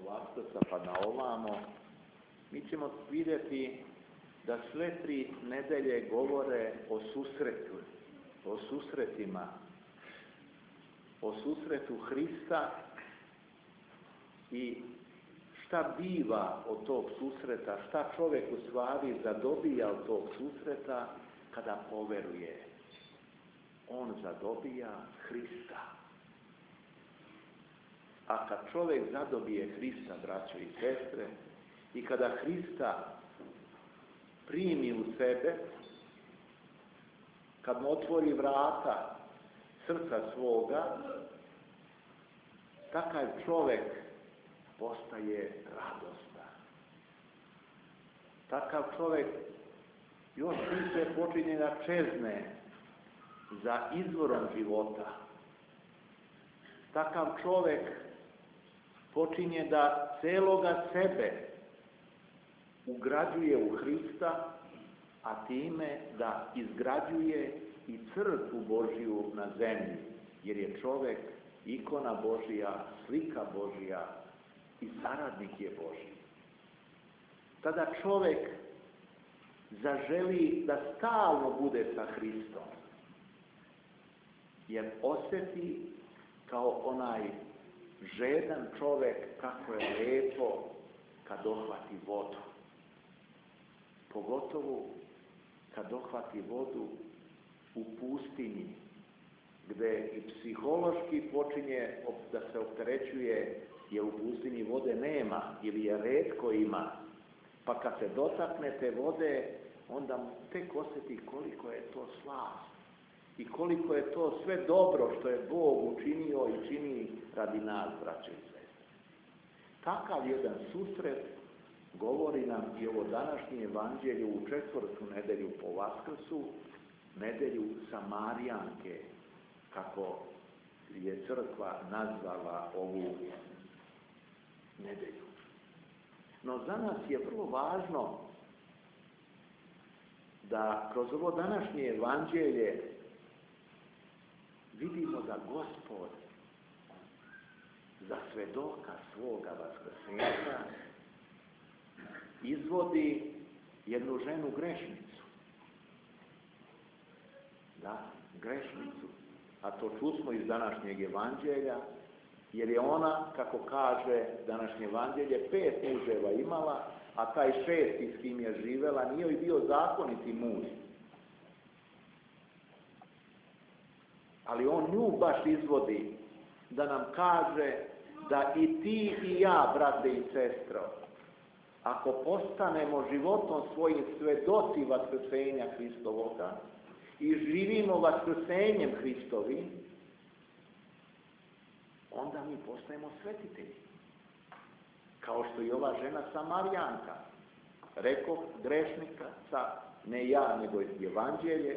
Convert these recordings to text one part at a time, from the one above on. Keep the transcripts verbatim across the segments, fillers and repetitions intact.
Vaskrsa pa na ovamo, mi ćemo vidjeti da sve tri nedelje govore o susretu, o susretima, o susretu Hrista i šta biva od tog susreta, šta čovjek u stvari zadobija od tog susreta kada poveruje. On zadobija Hrista. A kad čovjek zadobije Hrista, braćo i sestre, i kada Hrista primi u sebe, kad mu otvori vrata srca svoga, takav čovjek postaje radostan. Takav čovjek još više počinje da čezne za izvorom života. Takav čovjek počinje da celoga sebe ugrađuje u Hrista, a time da izgrađuje i crkvu Božiju na zemlji, jer je čovjek ikona Božija, slika Božija i saradnik je Božji. Tada čovjek zaželi da stalno bude sa Hristom, jer osjeti kao onaj žedan čovjek kako je lijepo kad dohvati vodu. Pogotovo kad dohvati vodu u pustinji, gdje i psihološki počinje da se opterećuje, jer u pustinji vode nema ili je retko ima, pa kad se dotakne te vode, onda tek osjeti koliko je to slast i koliko je to sve dobro što je Bog učinio i čini radi nas, braće i sestre. Takav jedan susret govori nam i ovo današnje evanđelje u četvrtu nedelju po Vaskrsu, nedelju Samarijanke, kako je crkva nazvala ovu nedelju. No za nas je vrlo važno da kroz ovo današnje evanđelje vidimo da Gospod za svedoka svoga vaskrsenja izvodi jednu ženu grešnicu. Da, grešnicu. A to čusmo iz današnjeg evanđelja, jer je ona, kako kaže današnje evanđelje, pet muževa imala, a taj šesti s kim je živela nije joj bio zakoniti muž. Ali on nju baš izvodi da nam kaže da i ti i ja, brate i sestro, ako postanemo životom svojim svedoci vaskrsenja Hristovoga i živimo vaskrsenjem Hristovim, onda mi postajemo svetitelji. Kao što i ova žena Samarijanka, rekoh grešnika, sa, ne ja, nego iz evanđelje,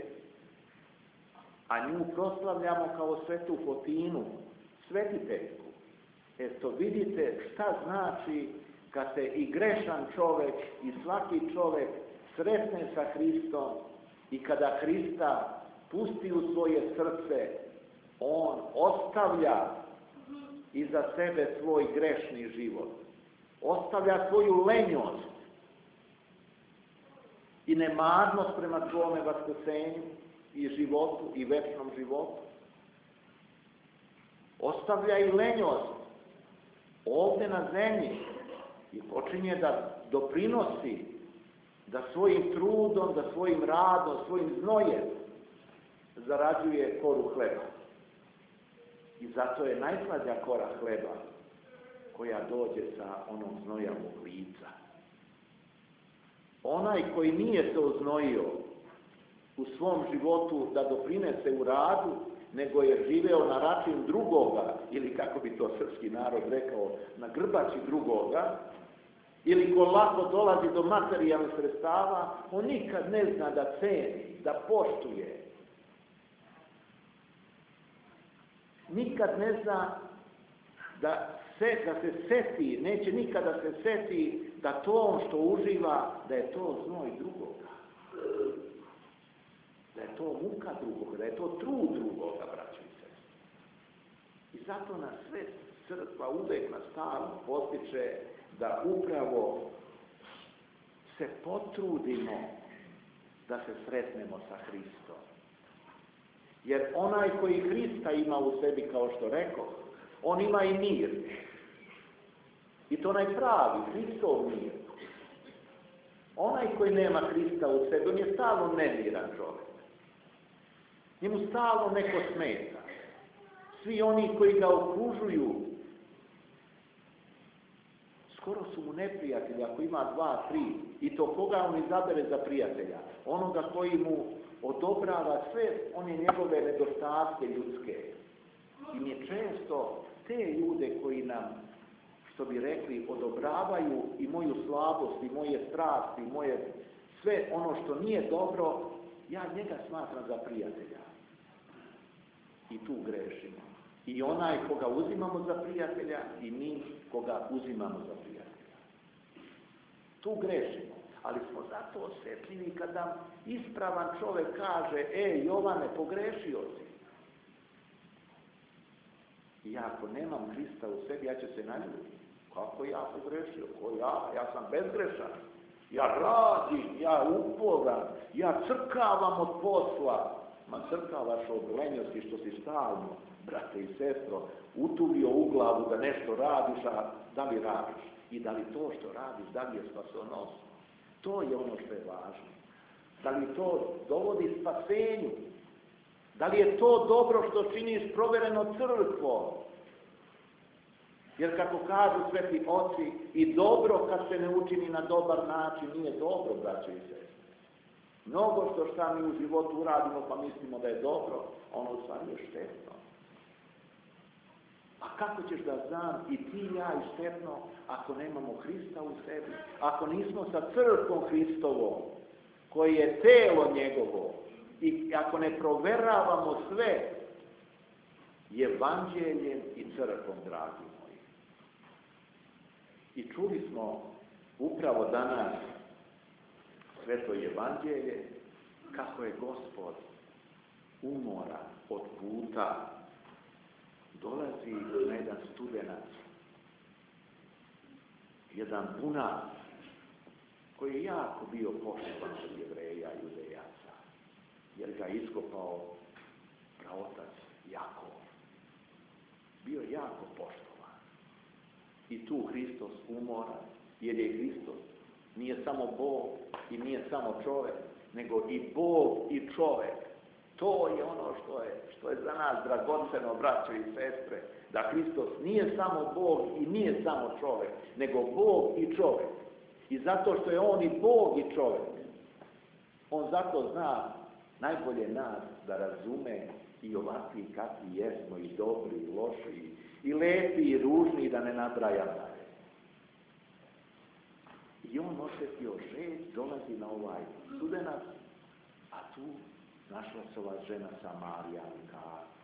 a nju proslavljamo kao svetu Fotinu, svetiteljku. Eto, vidite šta znači kad se i grešan čovjek i svaki čovjek sretne sa Hristom i kada Hrista pusti u svoje srce, on ostavlja iza sebe svoj grešni život. Ostavlja svoju lenjost i nemarnost prema svome vaskrsenju i životu i večnom životu. Ostavlja i lenjost ovdje na zemlji i počinje da doprinosi, da svojim trudom, da svojim radom, svojim znojem zarađuje koru hleba. I zato je najslađa kora hleba koja dođe sa onog znojavog lica. Onaj koji nije se oznojio u svom životu da doprinese u radu, nego je živeo na račun drugoga, ili kako bi to srpski narod rekao, na grbači drugoga, ili ko lako dolazi do materijalnih sredstava, on nikad ne zna da ceni, da poštuje. Nikad ne zna da se, da se seti, neće nikada se seti da to što uživa, da je to znoj drugoga. Da je to muka drugoga, da je to trud drugoga, braćo i sestre. I zato nas sve crkva uvek na stalno postiče da upravo se potrudimo da se sretnemo sa Hristom. Jer onaj koji Hrista ima u sebi, kao što rekao, on ima i mir. I to onaj pravi, Hristov mir. Onaj koji nema Hrista u sebi, on je stalno nemiran čovjek. Njemu stalno neko smeta. Svi oni koji ga okružuju, skoro su mu neprijatelji, ako ima dva, tri, i to koga on izabere za prijatelja. Onoga koji mu odobrava sve one njegove nedostatke ljudske. I mi je često te ljude koji nam, što bi rekli, odobravaju i moju slabost, i moje strasti, i moje sve ono što nije dobro, ja njega smatram za prijatelja. I tu grešimo. I onaj koga uzimamo za prijatelja i mi koga uzimamo za prijatelja. Tu grešimo. Ali smo zato osjetljivi kada ispravan čovjek kaže: ej, Jovane, pogrešio si. I ako nemam Hrista u sebi, ja ću se naljutiti. Kako ja pogrešio? Ko ja? Ja sam bezgrešan. Ja radim, ja uporan, ja crkavam od posla. Ma crkavaš od lenjosti što si stalno, brate i sestro, utuvio u glavu da nešto radiš, a da li radiš? I da li to što radiš, da li je spasonosno? To je ono što je važno. Da li to dovodi spasenju? Da li je to dobro što činiš provereno crkvom? Jer kako kažu sveti oci, i dobro kad se ne učini na dobar način nije dobro, braće i sestre. Mnogo što šta mi u životu uradimo pa mislimo da je dobro, ono u stvari je štetno. A kako ćeš da znam i ti i ja i štetno ako nemamo Hrista u sebi? Ako nismo sa crkvom Hristovom, koji je telo njegovo, i ako ne proveravamo sve evanđeljem i crkvom, dragi moji. I čuli smo upravo danas sveto evanđelje, kako je Gospod umoran od puta, dolazi na jedan studenac, jedan bunar, koji je jako bio poštovan od Jevreja i Judejaca, jer ga je iskopao praotac Jakov. Bio je jako poštovan. I tu Hristos umoran, jer je Hristos nije samo Bog i nije samo čovjek, nego i Bog i čovjek. To je ono što je, što je za nas dragoceno, braćo i sestre, da Hristos nije samo Bog i nije samo čovjek, nego Bog i čovjek. I zato što je on i Bog i čovjek, on zato zna najbolje nas da razume i ovakvi kakvi jesmo, i dobri, i loši, i lepi, i ružni, da ne nabrajam dalje. I on osjetio žeć, dolazi na ovaj studenac, a tu našla se ova žena Samarijanka.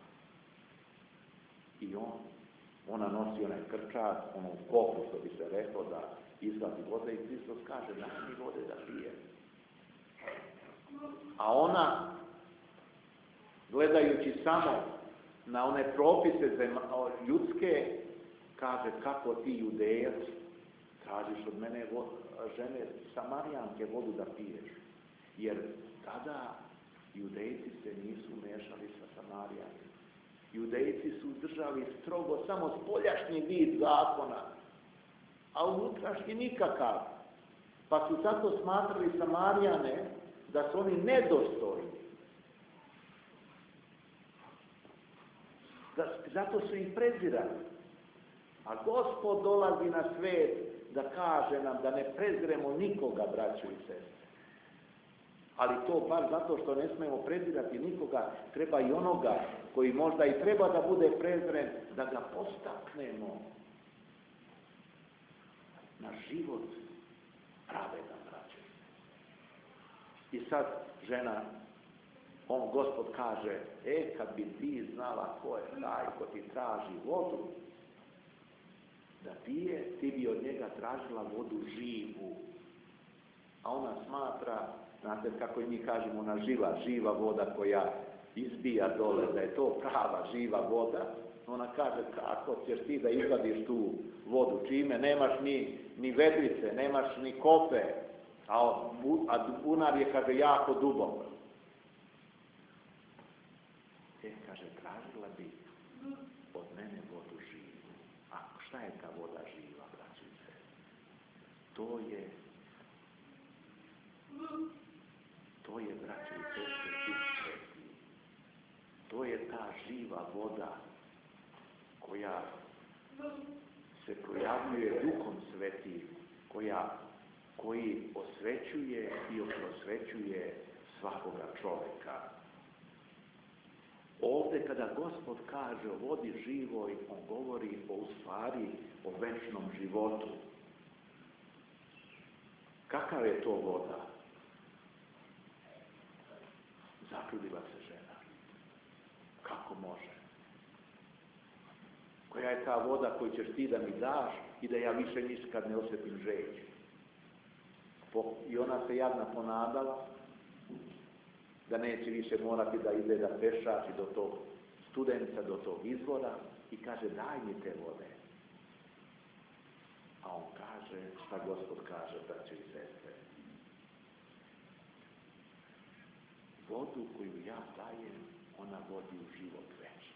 I on, ona nosi onaj krčar, ono kopu, što bi se reklo, da izvadi vode, i Hristos kaže: daj mi vode da pijem. A ona, gledajući samo na one propise ljudske, kaže: kako ti, Judejac, tražiš od mene žene Samarijanke vodu da piješ? Jer tada Judejci se nisu mešali sa Samarijanima. Judejci su držali strogo samo spoljašnji vid zakona, a unutrašnji nikakav. Pa su zato smatrali Samarijane da su oni nedostojni. Da, zato su ih prezirali. A Gospod dolazi na svijet da kaže nam da ne preziremo nikoga, braćo i sestre. Ali to baš zato što ne smemo prezirati nikoga, treba i onoga koji možda i treba da bude preziren, da ga postaknemo na život pravedan, braćo. I sad žena, on, Gospod kaže: e, kad bi ti znala ko je taj ko ti traži vodu da pije, ti bi od njega tražila vodu živu. A ona smatra, znate kako i mi kažemo, ona živa, živa voda koja izbija dole, da je to prava živa voda. Ona kaže, kako ćeš ti da izvadiš tu vodu, čime, nemaš ni, ni vedrice, nemaš ni kope, a, a bunar je, kaže, jako dubok. E, kaže, tražila bi od mene vodu živu. A šta je ta voda živa, braći i sestre? To je, to je, braći i sestre, Duh Sveti. To je ta živa voda koja se projavljuje Duhom Svetim, koja, koji osvećuje i oprosvećuje svakoga čovjeka. Ovdje kada Gospod kaže o vodi živoj, on govori o, u stvari o večnom životu. Kakav je to voda? Začudila se žena. Kako može? Koja je ta voda koju ćeš ti da mi daš i da ja više nikad ne osjetim žeđ? I ona se jadna ponadala da neće više morati da ide da pešači do tog studenca, do tog izvora i kaže, daj mi te vode. A on kaže, šta Gospod kaže, braće i sestre? Vodu koju ja dajem, ona vodi u život večni.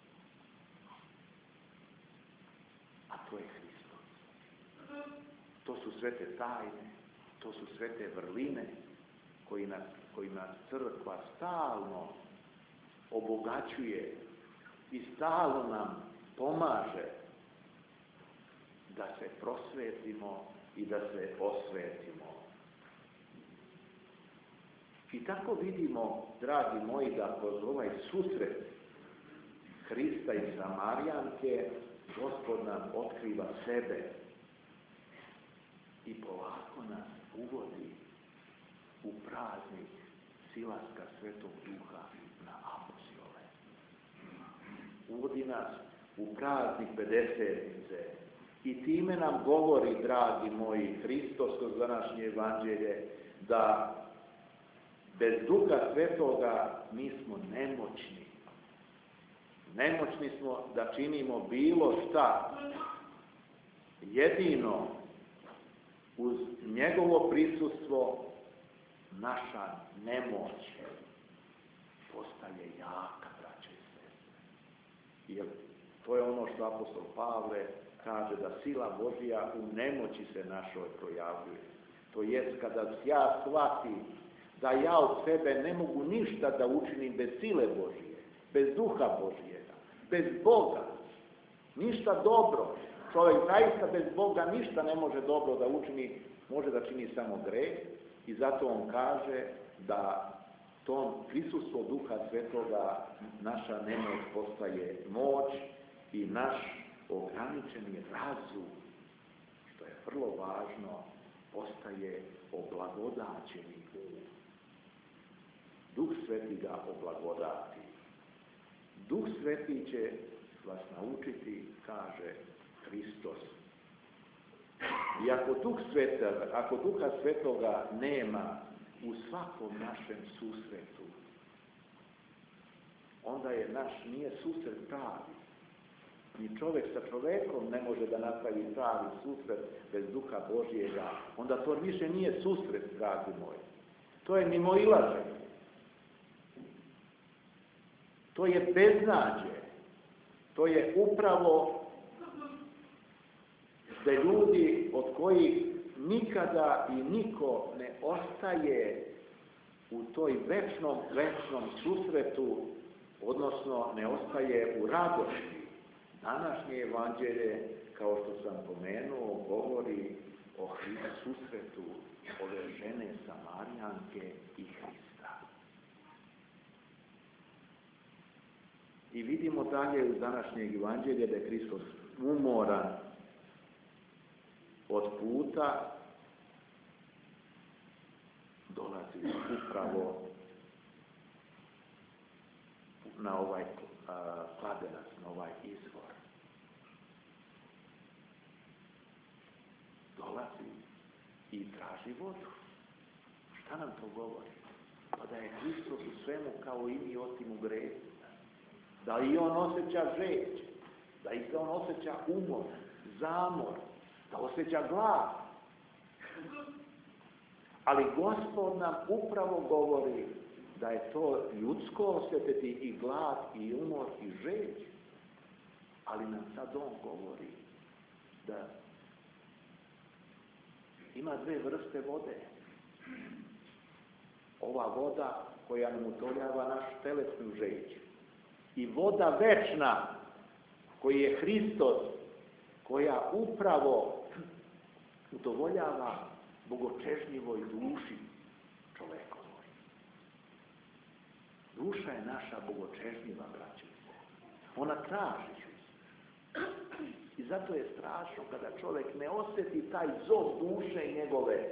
A to je Hristos. To su sve te tajne, to su sve te vrline koji nas, kojima crkva stalno obogaćuje i stalno nam pomaže da se prosvetimo i da se osvetimo. I tako vidimo, dragi moji, da kroz ovaj susret Hrista i Samarijanke Gospod nam otkriva sebe i polako nas uvodi u praznik silaska Svetog Duha na apostole. Uvodi nas u praznik Pedesetnice i time nam govori, dragi moji, Hristos kroz današnje evanđelje, da bez Duha Svetoga mi smo nemoćni. Nemoćni smo da činimo bilo šta. Jedino uz njegovo prisustvo naša nemoć postaje jaka, braće i sestre. Jer to je ono što apostol Pavle kaže, da sila Božja u nemoći se našoj projavljuje. To jest kada ja shvatim da ja od sebe ne mogu ništa da učinim bez sile Božije, bez Duha Božijega, bez Boga, ništa dobro. Čovjek zaista bez Boga ništa ne može dobro da učini, može da čini samo greh i zato on kaže da tom prisustvu Duha Svetoga naša nemoć postaje moć i naš ograničeni razum, što je vrlo važno, postaje oblagodaćeni um. Duh Sveti ga oblagodati. Duh Sveti će vas naučiti, kaže Hristos. I ako Duh Sveta, ako Duha Svetoga nema u svakom našem susretu, onda je naš, nije susret pravi. Ni čovjek sa čovjekom ne može da napravi pravi susret bez Duha Božjega. Onda to više nije susret, dragi moji. To je mimoilaženje. To je beznađe. To je upravo da ljudi od kojih nikada i niko ne ostaje u toj večnom, večnom susretu, odnosno ne ostaje u radosti. Današnje evanđelje, kao što sam pomenuo, govori o susretu ove žene Samarijanke i Hrista. I vidimo dalje u današnjeg evanđelja da je Hristos umoran od puta, dolazi upravo na ovaj kladenac, na ovaj izvor. Dolazi i traži vodu. Šta nam to govori? Pa da je Hristos u svemu kao i mi osim u grehu. Da i on osjeća žeđ. da isto on osjeća umor, zamor, da osjeća glad. Ali Gospod nam upravo govori da je to ljudsko osjetiti i glad, i umor, i žeđ. Ali nam sad on govori da ima dve vrste vode. Ova voda koja nam utoljava našu telesnu žeđ. I voda večna, koji je Hristos, koja upravo udovoljava bogočežnjivoj duši čovekovoj. Duša je naša bogočežnjiva, braćo. Ona traži. I zato je strašno kada čovjek ne osjeti taj zov duše njegove.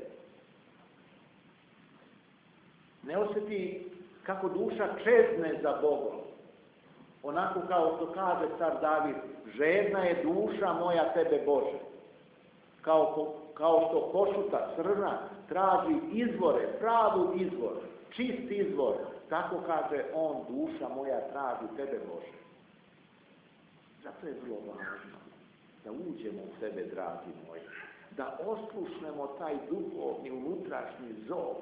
Ne osjeti kako duša čezne za Bogom. Onako kao što kaže car David, žedna je duša moja tebe, Bože. Kao, kao što košuta crna traži izvore, pravu izvor, čist izvor. Tako kaže on, duša moja traži tebe, Bože. Zato je vrlo važno da uđemo u sebe, dragi moji, da oslušnemo taj duhovni unutrašnji zov.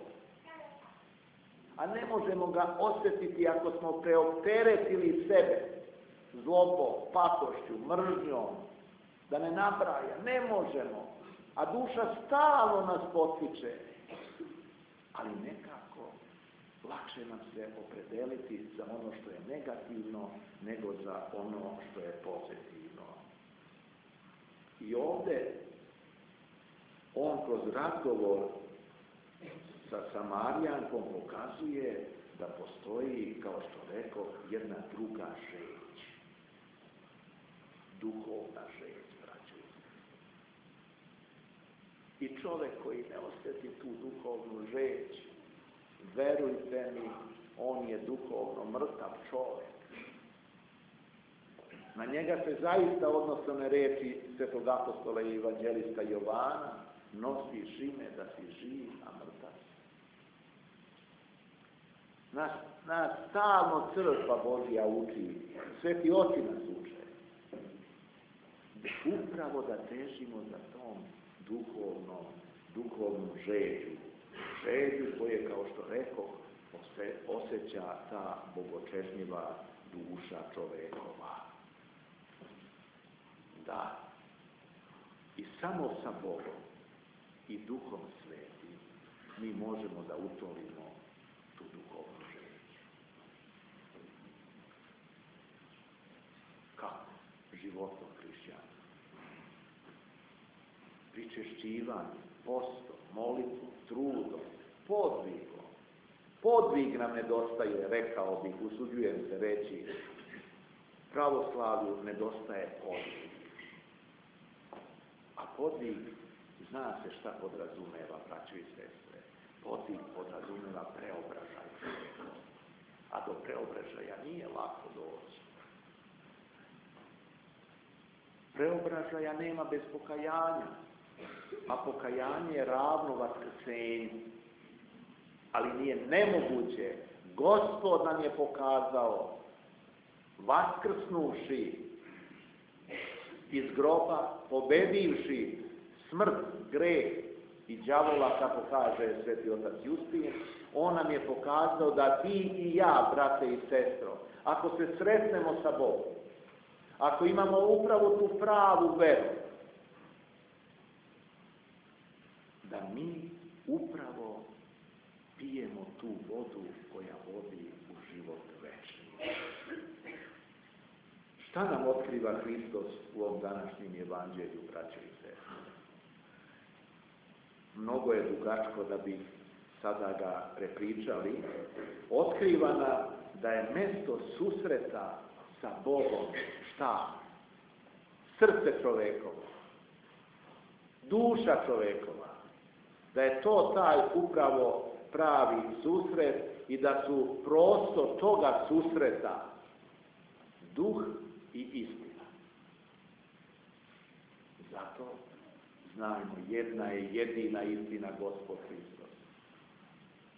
A ne možemo ga osjetiti ako smo preopteretili sebe zlobom, pakošću, mržnjom, da ne nabraja. Ne možemo. A duša stalno nas potiče. Ali nekako lakše nam se opredeliti za ono što je negativno nego za ono što je pozitivno. I ovdje on kroz razgovor sa Samarijankom pokazuje da postoji, kao što rekao, jedna druga žeđ. Duhovna žeđ, braćo. I čovjek koji ne osjeti tu duhovnu žeđ, verujte mi, on je duhovno mrtav čovjek. Na njega se zaista odnosno na riječi svetog apostola i evanđelista Jovana, nosiš ime da si živ, a mrtav. Nas, nas stalno crkva Božja uči, sveti oci nas uče. Upravo da težimo za tom duhovnom, duhovnom žeđu. Žeđu koje, kao što rekao, osjeća ta bogočežnjiva duša čovekova. Da. I samo sa Bogom i Duhom Svetim mi možemo da utolimo tu duhovnu žeđ. Kako? Životom hrišćana. Pričešćivanjem, postom, molitvom, trudom, podvigom. Podvig nam nedostaje, rekao bih, usuđujem se reći, pravoslavlju nedostaje podvig. A podvig, zna se šta podrazumeva, braćo i sestre. Podvig podrazumeva preobražaj. A do preobražaja nije lako doći. Preobražaja nema bez pokajanja. A pokajanje je ravno vaskrsenju. Ali nije nemoguće. Gospod nam je pokazao, vaskrsnuši iz groba, pobedivši smrt, greh i đavola, kako kaže sveti otac Justin, on nam je pokazao da ti i ja, brate i sestro, ako se sretnemo sa Bogom, ako imamo upravo tu pravu veru, da mi upravo pijemo tu vodu koja vodi u život večni. Šta nam otkriva Hristos u ovom današnjem evanđelju, braćo i sestre? Mnogo je dugačko da bi sada ga prepričali. Otkriva nam da je mesto susreta sa Bogom šta? Srce čovekovo, duša čovekova. Da je to taj upravo pravi susret i da su prostor toga susreta duh i istina. Zato znajmo, jedna je jedina istina, Gospod Hristos.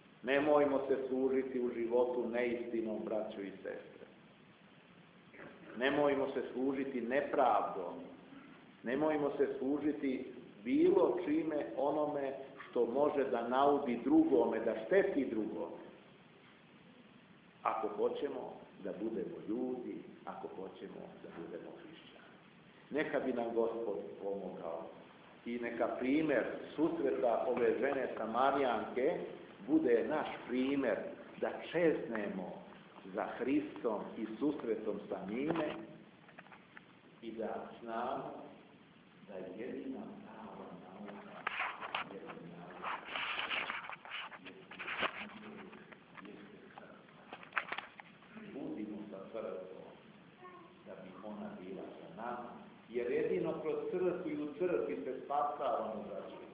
Nemojmo se služiti u životu neistinom, braćo i sestre. Nemojmo se služiti nepravdom. Nemojmo se služiti bilo čime onome što može da naudi drugome, da šteti drugome. Ako hoćemo da budemo ljudi, ako hoćemo da budemo hrišćani. Neka bi nam Gospod pomogao i neka primjer susreta ove žene Samarijanke bude naš primjer da čeznemo za Hristom i susretom sa njime i da znamo da je jedina prava nauka jedina nauka jeste crkva. Budimo sa crkvom da bi ona bila sa nama, jer jedino kroz crkvu i u crkvi se spasavamo za život.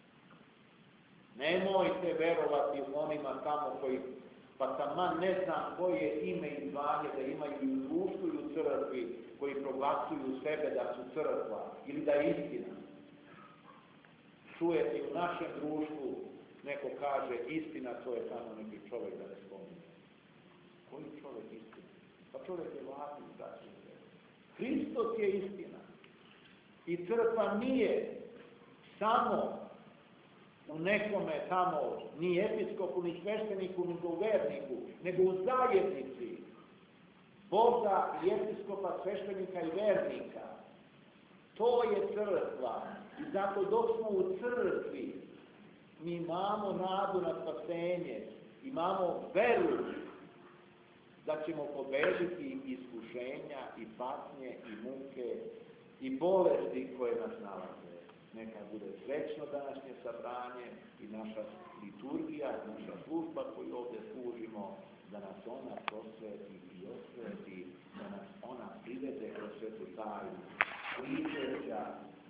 Nemojte verovati onima tamo koji, pa taman ne znam koje ime i zvanje da imaju i u društvu i u crkvi, koji proglasuju sebe da su crkva ili da je istina. Čujete i u našem društvu neko kaže istina, to je tamo neki čovjek da ne spominje. Koji čovjek istina? Pa čovjek je vlasnik braću. Hristos je istina. I crkva nije samo u nekome tamo, ni episkopu, ni svešteniku, ni verniku, nego u zajednici Boga i episkopa, sveštenika i vernika. To je crkva. I zato dok smo u crkvi, mi imamo nadu na spasenje, imamo veru da ćemo pobediti iskušenja i patnje i muke i bolesti koje nas nalaze. Neka bude srećno današnje sabranje i naša liturgija, naša služba koju ovdje služimo, da nas ona prosveti i osveti, da nas ona privede kroz svetu tajnu.